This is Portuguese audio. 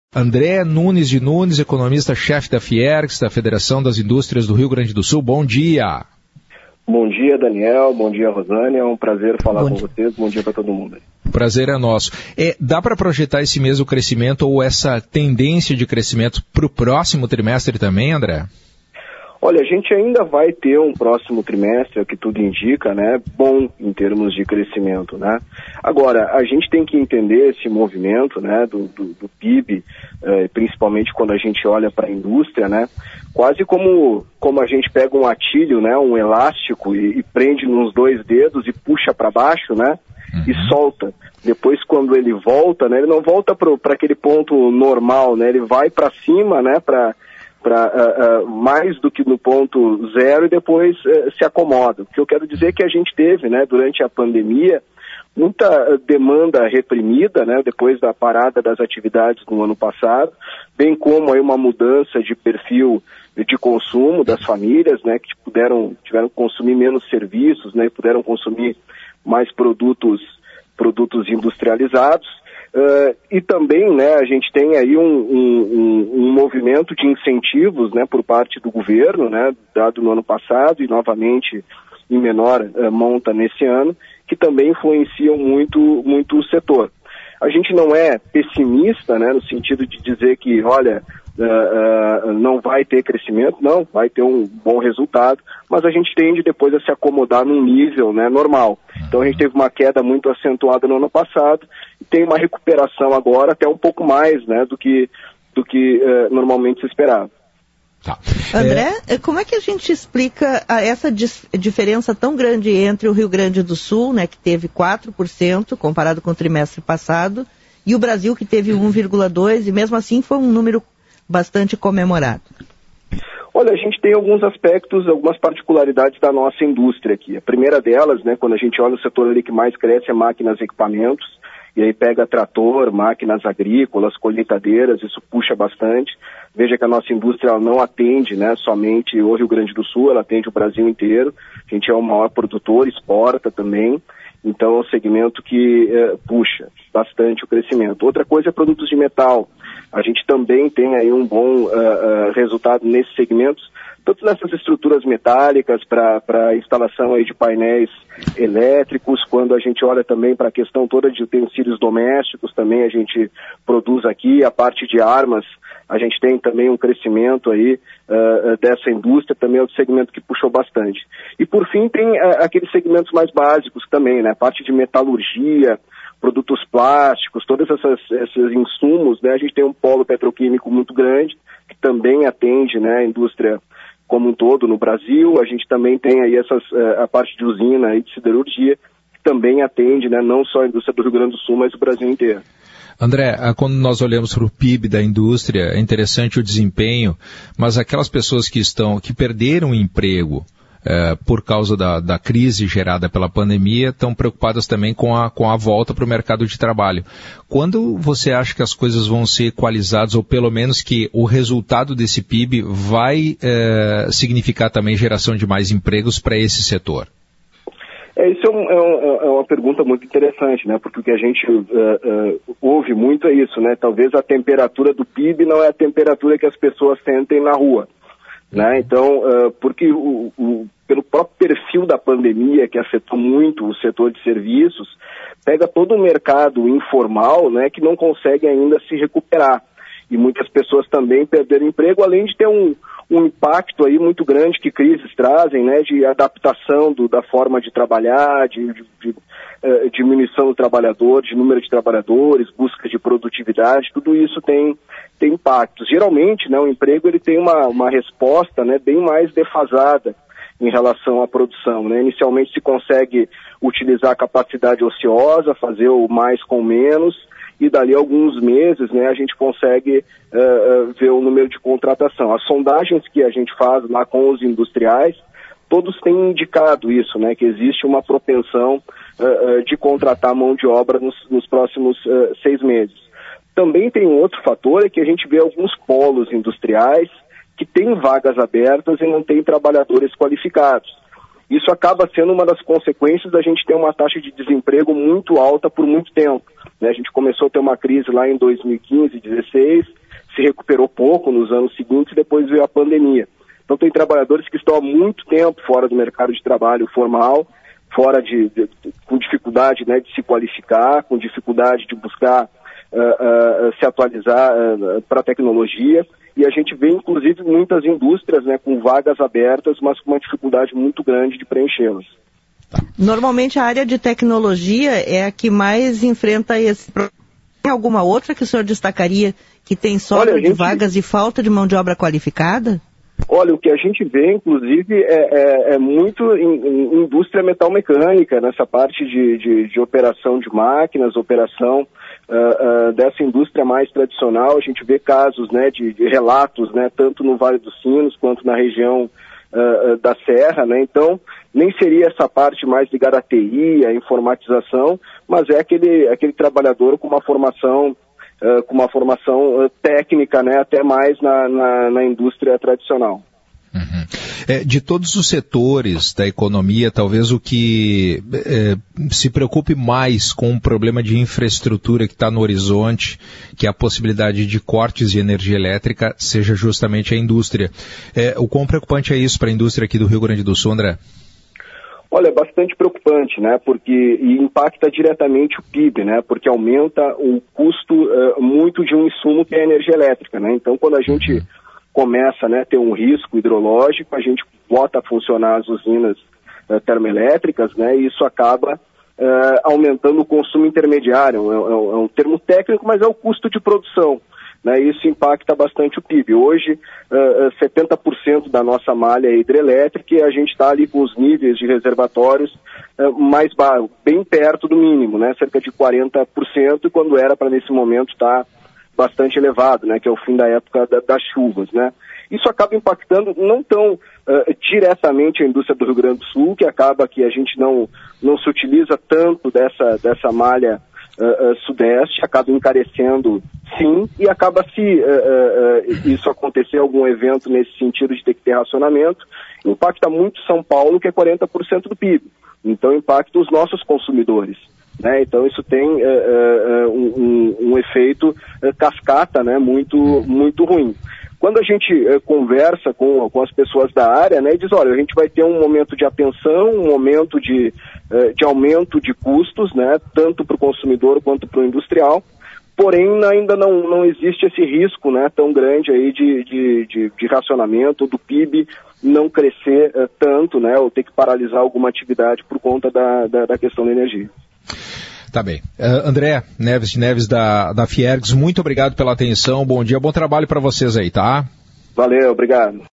André Nunes de Nunes, economista-chefe da Fiergs, da Federação das Indústrias do Rio Grande do Sul. Bom dia. Bom dia, Daniel. Bom dia, Rosânia. É um prazer falar com vocês. Bom dia para todo mundo. O prazer é nosso. Dá para projetar esse mesmo crescimento ou essa tendência de crescimento para o próximo trimestre também, André? Olha, a gente ainda vai ter um próximo trimestre, é o que tudo indica, né, bom em termos de crescimento, né. Agora, a gente tem que entender esse movimento, né, do PIB, principalmente quando a gente olha para a indústria, né, quase como a gente pega um atilho, né, um elástico e prende nos 2 dedos e puxa para baixo, né, e solta. Depois, quando ele volta, né, ele não volta para aquele ponto normal, né, ele vai para cima, né, para mais do que no ponto zero e depois se acomoda. O que eu quero dizer é que a gente teve, né, durante a pandemia, muita demanda reprimida, né, depois da parada das atividades no ano passado, bem como aí uma mudança de perfil de consumo das famílias, né, que tiveram que consumir menos serviços, né, e puderam consumir mais produtos industrializados. E também, né, a gente tem aí um movimento de incentivos, né, por parte do governo, né, dado no ano passado e novamente em menor monta nesse ano, que também influenciam muito o setor. A gente não é pessimista, né, no sentido de dizer que, olha, não vai ter crescimento, não, vai ter um bom resultado, mas a gente tende depois a se acomodar num nível, né, normal. Então a gente teve uma queda muito acentuada no ano passado e tem uma recuperação agora até um pouco mais, né, do que normalmente se esperava. Tá. André, como é que a gente explica essa diferença tão grande entre o Rio Grande do Sul, né, que teve 4% comparado com o trimestre passado, e o Brasil, que teve 1,2%, e mesmo assim foi um número bastante comemorado? Olha, a gente tem alguns aspectos, algumas particularidades da nossa indústria aqui. A primeira delas, né, quando a gente olha o setor ali que mais cresce é máquinas e equipamentos, e aí pega trator, máquinas agrícolas, colheitadeiras, isso puxa bastante. Veja que a nossa indústria ela não atende, né, somente o Rio Grande do Sul, ela atende o Brasil inteiro. A gente é o maior produtor, exporta também. Então é um segmento que puxa bastante o crescimento. Outra coisa é produtos de metal. A gente também tem aí um bom resultado nesses segmentos, tanto nessas estruturas metálicas para instalação aí de painéis elétricos, quando a gente olha também para a questão toda de utensílios domésticos, também a gente produz aqui, a parte de armas, a gente tem também um crescimento aí dessa indústria, também é outro segmento que puxou bastante. E por fim tem aqueles segmentos mais básicos também, né, a parte de metalurgia, produtos plásticos, todos esses insumos, né, a gente tem um polo petroquímico muito grande, que também atende, né, a indústria como um todo no Brasil. A gente também tem aí a parte de usina e de siderurgia, que também atende, né, não só a indústria do Rio Grande do Sul, mas o Brasil inteiro. André, quando nós olhamos para o PIB da indústria, é interessante o desempenho, mas aquelas pessoas que perderam o emprego por causa da crise gerada pela pandemia, estão preocupadas também com a volta para o mercado de trabalho. Quando você acha que as coisas vão ser equalizadas, ou pelo menos que o resultado desse PIB vai significar também geração de mais empregos para esse setor? Isso é uma pergunta muito interessante, né? Porque o que a gente ouve muito é isso, né? Talvez a temperatura do PIB não é a temperatura que as pessoas sentem na rua, né? Então, porque pelo próprio perfil da pandemia, que afetou muito o setor de serviços, pega todo o mercado informal, né? Que não consegue ainda se recuperar. E muitas pessoas também perderam emprego, além de ter um impacto aí muito grande que crises trazem, né, de adaptação da forma de trabalhar, de diminuição do trabalhador, de número de trabalhadores, busca de produtividade, tudo isso tem impactos. Geralmente, né, o emprego ele tem uma resposta, né, bem mais defasada em relação à produção, né? Inicialmente se consegue utilizar a capacidade ociosa, fazer o mais com menos, e dali a alguns meses, né, a gente consegue ver o número de contratação. As sondagens que a gente faz lá com os industriais, todos têm indicado isso, né, que existe uma propensão de contratar mão de obra nos próximos 6 meses. Também tem um outro fator, é que a gente vê alguns polos industriais que têm vagas abertas e não têm trabalhadores qualificados. Isso acaba sendo uma das consequências da gente ter uma taxa de desemprego muito alta por muito tempo, né? A gente começou a ter uma crise lá em 2015, 2016, se recuperou pouco nos anos seguintes, depois veio a pandemia. Então tem trabalhadores que estão há muito tempo fora do mercado de trabalho formal, fora com dificuldade, né, de se qualificar, com dificuldade de buscar se atualizar para a tecnologia, e a gente vê inclusive muitas indústrias, né, com vagas abertas, mas com uma dificuldade muito grande de preenchê-las. Normalmente a área de tecnologia é a que mais enfrenta esse problema. Tem alguma outra que o senhor destacaria que tem sobra de vagas e falta de mão de obra qualificada? Olha, o que a gente vê, inclusive, é muito em indústria metalmecânica, nessa parte de operação de máquinas, operação dessa indústria mais tradicional. A gente vê casos, né, de relatos, né, tanto no Vale dos Sinos quanto na região da Serra, né? Então, nem seria essa parte mais ligada à TI, à informatização, mas é aquele trabalhador com uma formação técnica, né, até mais na indústria tradicional. Uhum. De todos os setores da economia, talvez o que se preocupe mais com o problema de infraestrutura que está no horizonte, que é a possibilidade de cortes de energia elétrica, seja justamente a indústria. O quão preocupante é isso para a indústria aqui do Rio Grande do Sul, André? Olha, é bastante preocupante, né, e impacta diretamente o PIB, né, porque aumenta o custo muito de um insumo que é a energia elétrica, né. Então, quando a gente começa, né, a ter um risco hidrológico, a gente bota a funcionar as usinas termoelétricas, né, e isso acaba aumentando o consumo intermediário. É um termo técnico, mas é o custo de produção. Né, isso impacta bastante o PIB. Hoje, 70% da nossa malha é hidrelétrica e a gente está ali com os níveis de reservatórios mais baixos, bem perto do mínimo, né, cerca de 40%, e quando era para nesse momento estar bastante elevado, né, que é o fim da época das chuvas. Né. Isso acaba impactando não tão diretamente a indústria do Rio Grande do Sul, que acaba que a gente não se utiliza tanto dessa malha sudeste, acaba encarecendo sim, e acaba se isso acontecer, algum evento nesse sentido de ter que ter racionamento, impacta muito São Paulo, que é 40% do PIB, então impacta os nossos consumidores, né? Então isso tem um efeito cascata, né, muito ruim. Quando a gente conversa com as pessoas da área, né, e diz, olha, a gente vai ter um momento de atenção, um momento de aumento de custos, né, tanto para o consumidor quanto para o industrial, porém ainda não existe esse risco, né, tão grande aí de racionamento, do PIB não crescer tanto, né, ou ter que paralisar alguma atividade por conta da questão da energia. Tá bem. André Neves da Fiergs, muito obrigado pela atenção, bom dia, bom trabalho para vocês aí, tá? Valeu, obrigado.